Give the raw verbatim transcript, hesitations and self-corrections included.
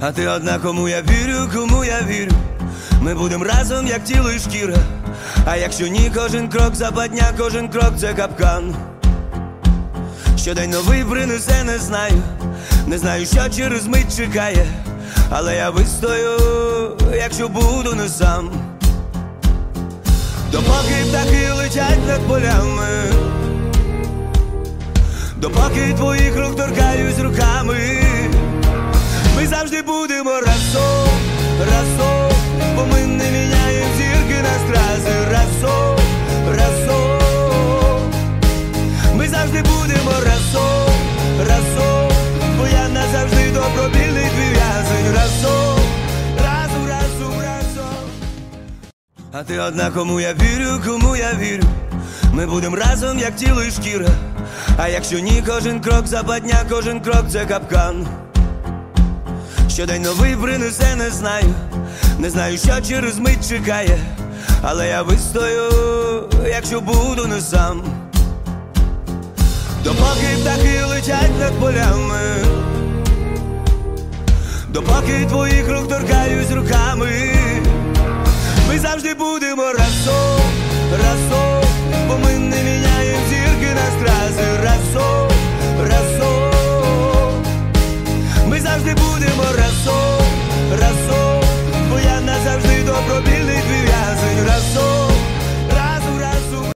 А ти одна, кому я вірю, кому я вірю. Ми будем разом, як тіло і шкіра. А якщо ні, кожен крок западня, кожен крок це капкан. Щодень новий принесе, не знаю. Не знаю, що через мить чекає. Але я вистою, якщо буду не сам. Допоки птахи летять над полями, допоки твоїх рук торкаюсь руками, ми завжди будемо разом, разом. Бо ми не міняємо зірки на стрази. Разом, разом. Ми завжди будемо разом, разом. Бо я назавжди добровільний твій в'язень. Разом, разом, разом, разом. А ти одна, кому я вірю, кому я вірю. Ми будем разом, як тіло і шкіра. А якщо ні, кожен крок западня, кожен крок це капкан. Щодень новий принесе, не знаю. Не знаю, що через мить чекає. Але я вистою, якщо буду не сам. Допоки птахи летять над полями, допоки твоїх рук торкаюсь руками, ми завжди будемо разом, разом.